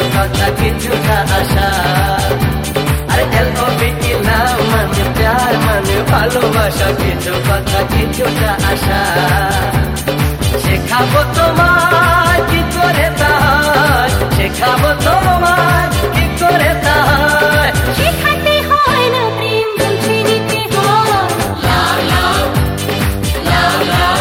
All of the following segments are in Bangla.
কথা কিছুটা আশা। আরে LOVE লাভ মানে প্যার মানে ভালোবাসা, কিছু কথা কিছুটা আশা। শেখাবো তোমার কি করে তাই, শেখাবো তোমার কি করে তাই। শেখাতে হয় না প্রেম বুঝে নিতে হয়। লাভ লাভ লাভ লাভ।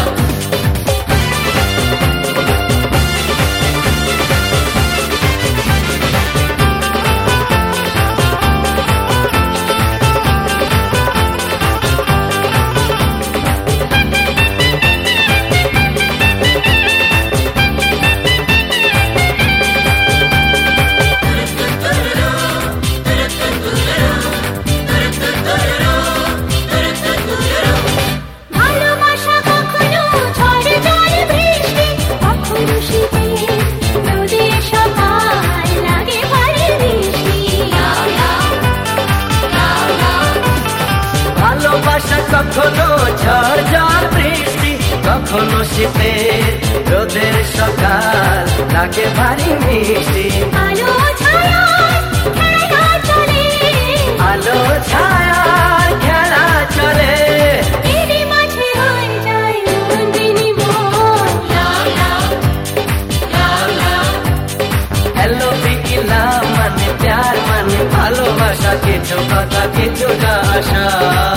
ভালোবাসা কখনো ঝড় জল বৃষ্টি, কখনো শীতে রোদের সকাল লাগে ভারী মিষ্টি। লাভ লাভ লাভ লাভ। ভালোবাসা কখনো ঝড় জল বৃষ্টি, কখনো শীতে রোদের সকাল লাগে ভারী মিষ্টি। আলো ছায়ায় খেলা চলে, আলো ছায়ার খেলা চলে, এরই মাঝে হয়ে যায় মন বিনিময়। লাভ লাভ লাভ লাভ। LOVE লাভ মানে প্যার মানে ভালোবাসা, কিছু কথা কিছুটা আশা।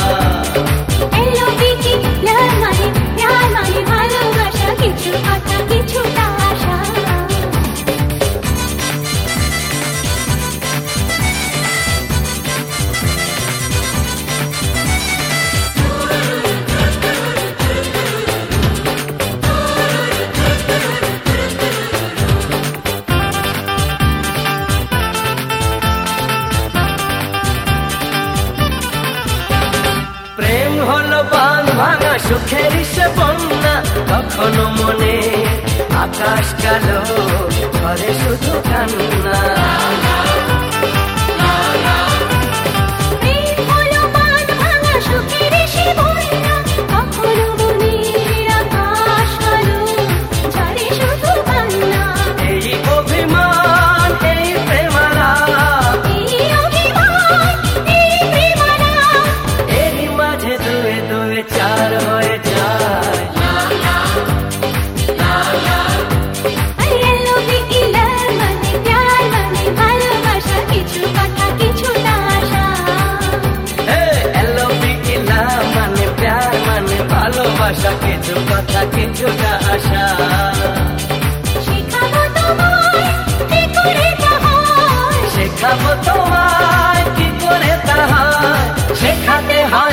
LOVE কি লাভ মানে প্যার মানে ভালোবাসা, কিছু কথা কিছুটা আশা। প্রেম হলো বাঁধ ভাঙা সুখের সে বন্যা, কখনো মনে আকাশ কালো ঘরে শুধু কান্না। প্রেম হলো বাঁধ ভাঙা সুখের সে বন্যা, কখনো মনের আকাশ কালো ঝরে শুধু কান্না। এই অভিমান এই প্রেমালাপ, এই অভিমান এই প্রেমালাপ। এরই মাঝে দুয়ে দুয়ে চার হয়ে যায়। লাভ লাভ লাভ লাভ। LOVE লাভ মানে প্যার মানে ভালোবাসা, কিছু কথা কিছুটা আশা। LOVE লাভ মানে প্যার মানে ভালোবাসা, কিছু কথা কিছুটা আশা। শেখাবো তোমায় কি করে তা হয়, শেখাবো তোমায় কি করে তা হয়, শেখাতে হয়